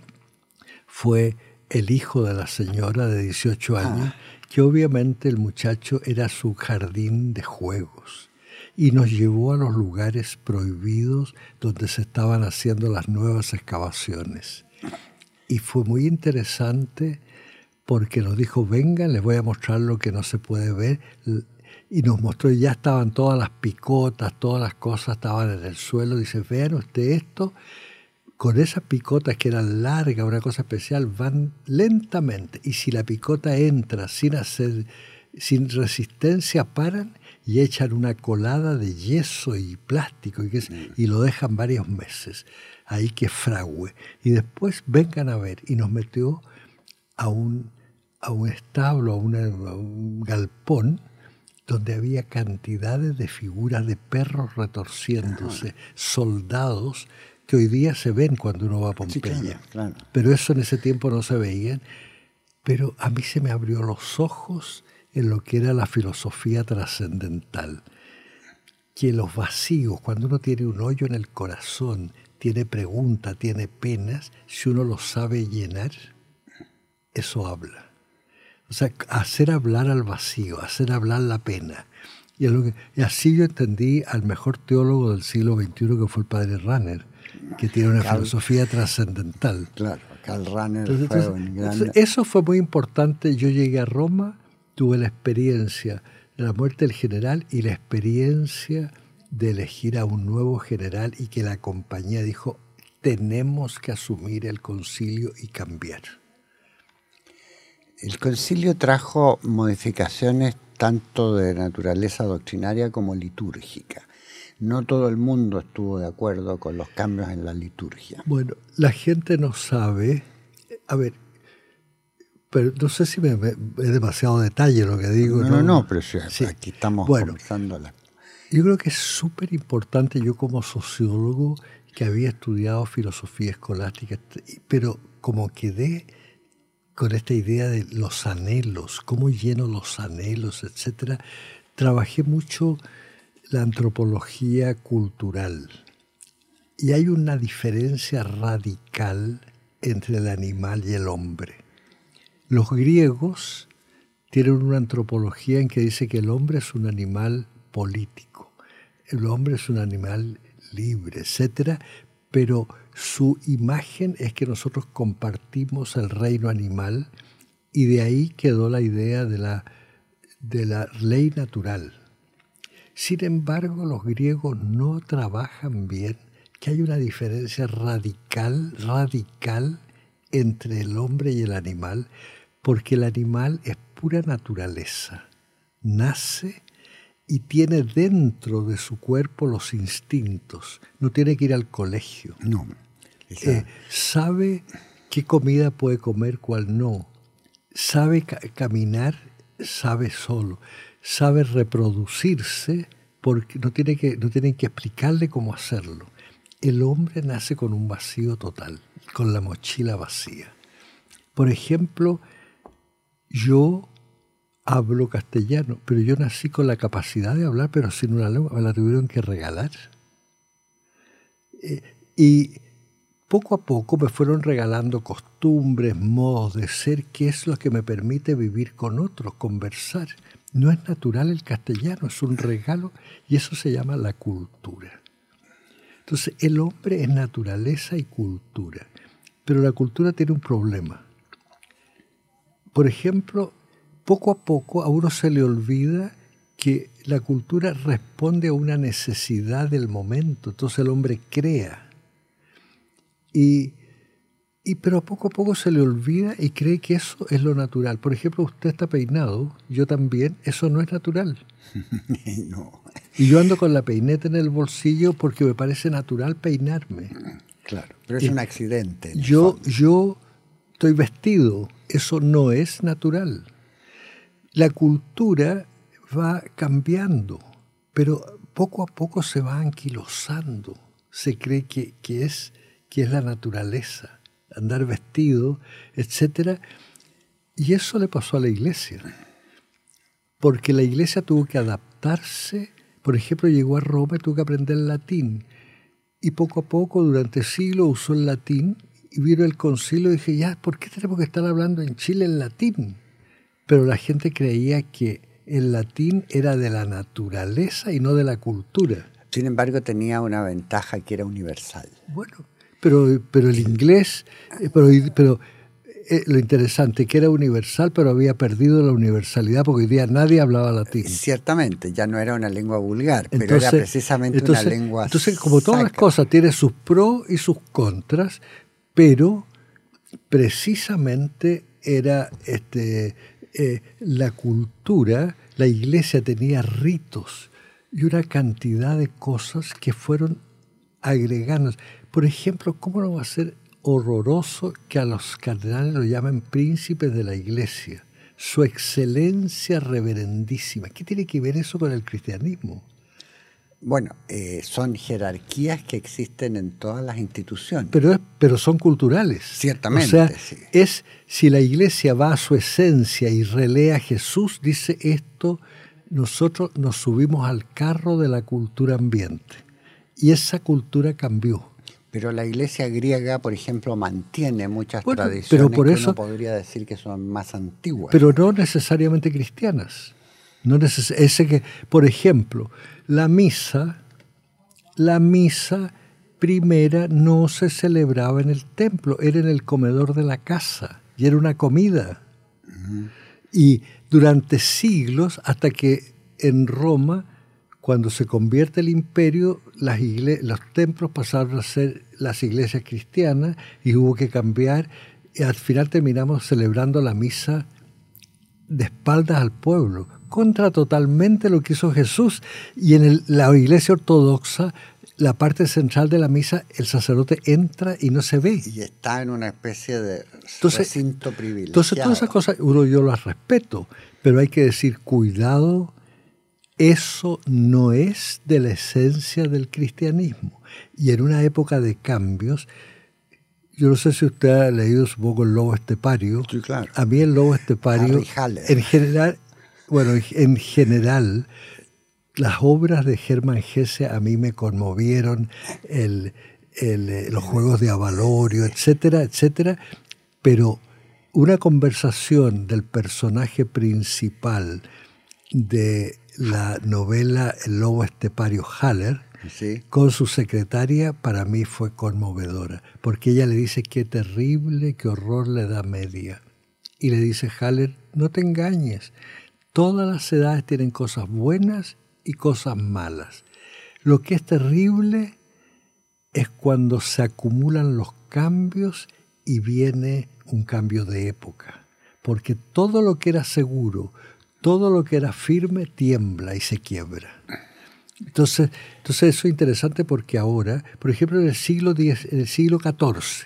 fue el hijo de la señora de dieciocho años, ah. que obviamente el muchacho era su jardín de juegos. Y nos llevó a los lugares prohibidos donde se estaban haciendo las nuevas excavaciones. Y fue muy interesante porque nos dijo, vengan, les voy a mostrar lo que no se puede ver. Y nos mostró, y ya estaban todas las picotas, todas las cosas estaban en el suelo. Dice, vean usted esto, con esas picotas que eran largas, una cosa especial, van lentamente. Y si la picota entra sin hacer, sin resistencia, paran y echan una colada de yeso y plástico y, que, y lo dejan varios meses. Ahí que fragüe. Y después vengan a ver. Y nos metió a un, a un establo, a, una, a un galpón, donde había cantidades de figuras de perros retorciéndose, soldados que hoy día se ven cuando uno va a Pompeya. Sí, claro, claro. Pero eso en ese tiempo no se veían. Pero a mí se me abrió los ojos en lo que era la filosofía trascendental. Que los vacíos, cuando uno tiene un hoyo en el corazón, tiene preguntas, tiene penas, si uno los sabe llenar, eso habla. O sea, hacer hablar al vacío, hacer hablar la pena. Y, es lo que, y así yo entendí al mejor teólogo del siglo veintiuno, que fue el padre Rahner, que tiene una Karl, filosofía trascendental. Claro, Karl Rahner entonces, fue entonces, un gran... entonces, eso fue muy importante. Yo llegué a Roma, tuve la experiencia de la muerte del general y la experiencia de elegir a un nuevo general y que la compañía dijo, tenemos que asumir el concilio y cambiar. El concilio trajo modificaciones tanto de naturaleza doctrinaria como litúrgica. No todo el mundo estuvo de acuerdo con los cambios en la liturgia. Bueno, la gente no sabe. A ver, pero no sé si me, me, es demasiado detalle lo que digo. No, no, no pero sí, sí. Aquí estamos bueno, conversando. La... Yo creo que es súper importante, yo como sociólogo, que había estudiado filosofía escolástica, pero como quedé con esta idea de los anhelos, cómo lleno los anhelos, etcétera, trabajé mucho la antropología cultural. Y hay una diferencia radical entre el animal y el hombre. Los griegos tienen una antropología en que dice que el hombre es un animal político, el hombre es un animal libre, etcétera, pero su imagen es que nosotros compartimos el reino animal y de ahí quedó la idea de la, de la ley natural. Sin embargo, los griegos no trabajan bien que hay una diferencia radical, radical entre el hombre y el animal, porque el animal es pura naturaleza, nace y tiene dentro de su cuerpo los instintos, no tiene que ir al colegio. No. Eh, sabe qué comida puede comer, cuál no. Sabe ca- caminar, sabe solo. Sabe reproducirse porque no, tiene que, no tienen que explicarle cómo hacerlo. El hombre nace con un vacío total, con la mochila vacía. Por ejemplo, yo hablo castellano, pero yo nací con la capacidad de hablar, pero sin una lengua, me la tuvieron que regalar. Eh, y poco a poco me fueron regalando costumbres, modos de ser, que es lo que me permite vivir con otros, conversar. No es natural el castellano, es un regalo y eso se llama la cultura. Entonces, el hombre es naturaleza y cultura, pero la cultura tiene un problema. Por ejemplo, poco a poco a uno se le olvida que la cultura responde a una necesidad del momento, entonces el hombre crea. Y, y pero poco a poco se le olvida y cree que eso es lo natural. Por ejemplo, usted está peinado, yo también, eso no es natural. No. Y yo ando con la peineta en el bolsillo porque me parece natural peinarme. Claro, pero es y un accidente. Yo, yo estoy vestido, eso no es natural. La cultura va cambiando, pero poco a poco se va anquilosando. Se cree que, que, es, que es la naturaleza, andar vestido, etcétera. Y eso le pasó a la iglesia, porque la iglesia tuvo que adaptarse. Por ejemplo, llegó a Roma y tuvo que aprender latín. Y poco a poco, durante siglos, usó el latín. Y vino el concilio y dije, ya, ¿por qué tenemos que estar hablando en Chile en latín? Pero la gente creía que el latín era de la naturaleza y no de la cultura. Sin embargo, tenía una ventaja que era universal. Bueno, pero, pero el inglés, pero, pero eh, lo interesante que era universal, pero había perdido la universalidad porque hoy día nadie hablaba latín. Ciertamente, ya no era una lengua vulgar, entonces, pero era precisamente entonces, una lengua Entonces, como todas sacra. las cosas, tiene sus pros y sus contras, pero precisamente era este, eh, la cultura, la iglesia tenía ritos y una cantidad de cosas que fueron agregando. Por ejemplo, ¿cómo no va a ser horroroso que a los cardenales lo llamen príncipes de la iglesia? Su excelencia reverendísima. ¿Qué tiene que ver eso con el cristianismo? Bueno, eh, son jerarquías que existen en todas las instituciones. Pero, es, pero son culturales. Ciertamente, o sea, sí. Es, si la iglesia va a su esencia y relea a Jesús, dice esto, nosotros nos subimos al carro de la cultura ambiente. Y esa cultura cambió. Pero la iglesia griega, por ejemplo, mantiene muchas bueno, tradiciones pero por que eso, uno podría decir que son más antiguas. Pero no necesariamente cristianas. No neces ese que, por ejemplo, la misa, la misa primera no se celebraba en el templo, era en el comedor de la casa y era una comida. Uh-huh. Y durante siglos, hasta que en Roma, cuando se convierte el imperio, las igle los templos pasaron a ser las iglesias cristianas y hubo que cambiar. Y al final terminamos celebrando la misa de espaldas al pueblo, contra totalmente lo que hizo Jesús. Y en el, la iglesia ortodoxa, la parte central de la misa, el sacerdote entra y no se ve. Y está en una especie de entonces, recinto privilegiado. Entonces todas esas cosas, uno yo las respeto, pero hay que decir, cuidado, eso no es de la esencia del cristianismo. Y en una época de cambios, yo no sé si usted ha leído supongo el Lobo Estepario. Sí, claro. A mí el Lobo Estepario, en general, bueno, en general, las obras de Hermann Hesse a mí me conmovieron, el, el, los juegos de Avalorio, etcétera, etcétera, pero una conversación del personaje principal de la novela El lobo estepario Haller, sí, con su secretaria, para mí fue conmovedora, porque ella le dice qué terrible, qué horror la Edad Media. Y le dice Haller, no te engañes, todas las edades tienen cosas buenas y cosas malas. Lo que es terrible es cuando se acumulan los cambios y viene un cambio de época, porque todo lo que era seguro, todo lo que era firme tiembla y se quiebra. Entonces, entonces eso es interesante porque ahora, por ejemplo, en el siglo diez, en el siglo catorce,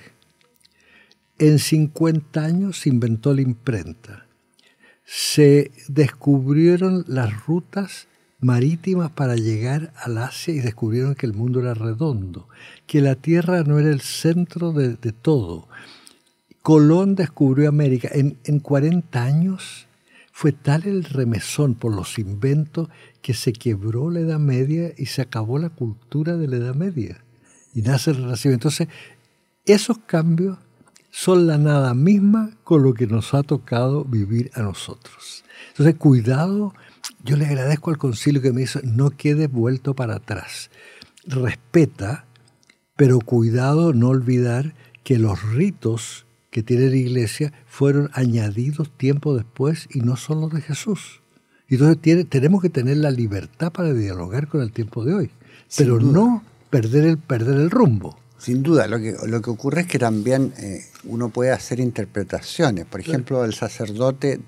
en cincuenta años se inventó la imprenta. Se descubrieron las rutas marítimas para llegar al Asia y descubrieron que el mundo era redondo, que la Tierra no era el centro de, de todo. Colón descubrió América. En, en cuarenta años fue tal el remesón por los inventos que se quebró la Edad Media y se acabó la cultura de la Edad Media. Y nace el Renacimiento. Entonces, esos cambios son la nada misma con lo que nos ha tocado vivir a nosotros. Entonces, cuidado, yo le agradezco al concilio que me dice, no quede vuelto para atrás. Respeta, pero cuidado no olvidar que los ritos que tiene la Iglesia fueron añadidos tiempo después y no son los de Jesús. Entonces tiene, tenemos que tener la libertad para dialogar con el tiempo de hoy, pero no perder el, perder el rumbo. Sin duda, lo que, lo que ocurre es que también eh, uno puede hacer interpretaciones. Por ejemplo, el sacerdote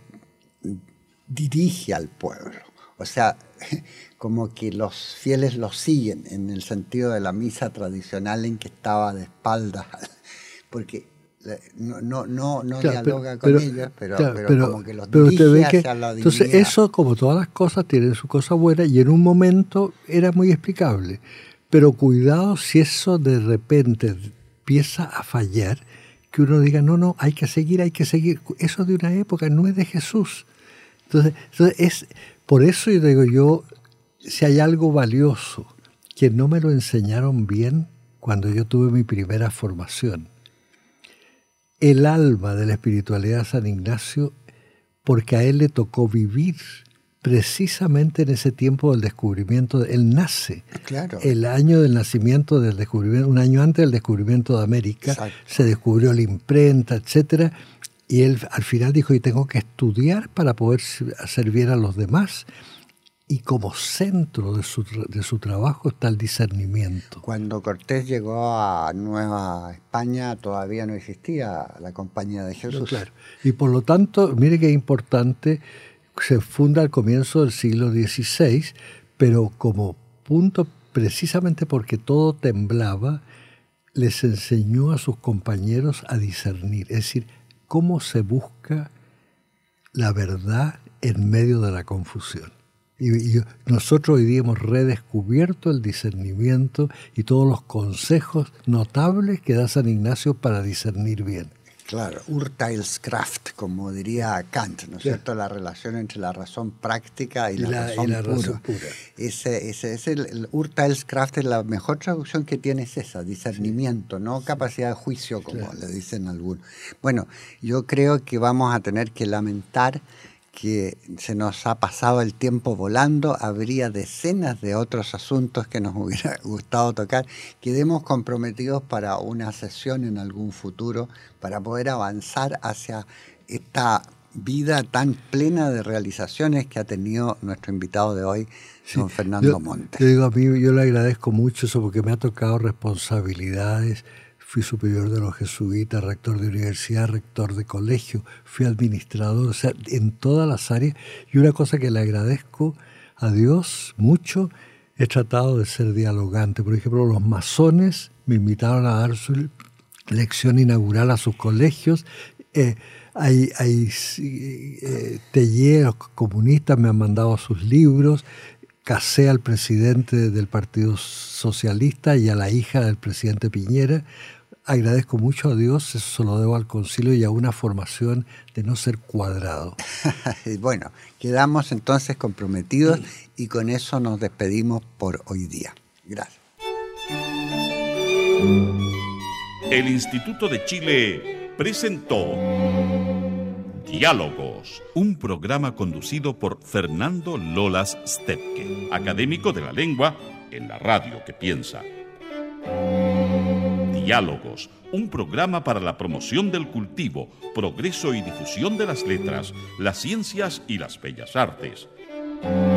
dirige al pueblo. O sea, como que los fieles lo siguen en el sentido de la misa tradicional en que estaba de espaldas, porque no, no, no, no claro, dialoga pero, con pero, ellos, pero, claro, pero, pero como que los pero dirige usted ve hacia que, la divinidad. Entonces eso, como todas las cosas, tiene su cosa buena y en un momento era muy explicable. Pero cuidado si eso de repente empieza a fallar, que uno diga, no, no, hay que seguir, hay que seguir. Eso de una época no es de Jesús. Entonces, entonces es, por eso yo digo yo, si hay algo valioso que no me lo enseñaron bien cuando yo tuve mi primera formación, el alma de la espiritualidad de San Ignacio, porque a él le tocó vivir precisamente en ese tiempo del descubrimiento. Él nace, claro, el año del nacimiento del descubrimiento, un año antes del descubrimiento de América. Exacto. Se descubrió la imprenta, etcétera, y él al final dijo, y tengo que estudiar para poder hacer bien a los demás. Y como centro de su, de su trabajo está el discernimiento. Cuando Cortés llegó a Nueva España todavía no existía la Compañía de Jesús. Claro. Y por lo tanto, mire qué importante, se funda al comienzo del siglo dieciséis, pero como punto, precisamente porque todo temblaba, les enseñó a sus compañeros a discernir. Es decir, cómo se busca la verdad en medio de la confusión. Y, y nosotros hoy día hemos redescubierto el discernimiento y todos los consejos notables que da San Ignacio para discernir bien. Claro, Urteilskraft, como diría Kant, ¿no es yeah. cierto? La relación entre la razón práctica y, y la, la razón, y la razón pura. pura. Ese, ese, ese, el, el Urteilskraft es la mejor traducción que tiene, es esa, discernimiento, sí. no capacidad de juicio, como claro. le dicen algunos. Bueno, yo creo que vamos a tener que lamentar que se nos ha pasado el tiempo volando. Habría decenas de otros asuntos que nos hubiera gustado tocar. Quedemos comprometidos para una sesión en algún futuro para poder avanzar hacia esta vida tan plena de realizaciones que ha tenido nuestro invitado de hoy, sí, don Fernando yo, Montes. Yo digo, a mí yo le agradezco mucho eso porque me ha tocado responsabilidades. Fui superior de los jesuitas, rector de universidad, rector de colegio, fui administrador, o sea, en todas las áreas. Y una cosa que le agradezco a Dios mucho, he tratado de ser dialogante. Por ejemplo, los masones me invitaron a dar su lección inaugural a sus colegios. Eh, hay hay eh, Tellier, comunistas, me han mandado sus libros. Casé al presidente del Partido Socialista y a la hija del presidente Piñera. Agradezco mucho a Dios, eso se lo debo al concilio y a una formación de no ser cuadrado. Bueno, quedamos entonces comprometidos y con eso nos despedimos por hoy día. Gracias. El Instituto de Chile presentó Diálogos, un programa conducido por Fernando Lolas Stepke, académico de la lengua en la radio que piensa. Diálogos, un programa para la promoción del cultivo, progreso y difusión de las letras, las ciencias y las bellas artes.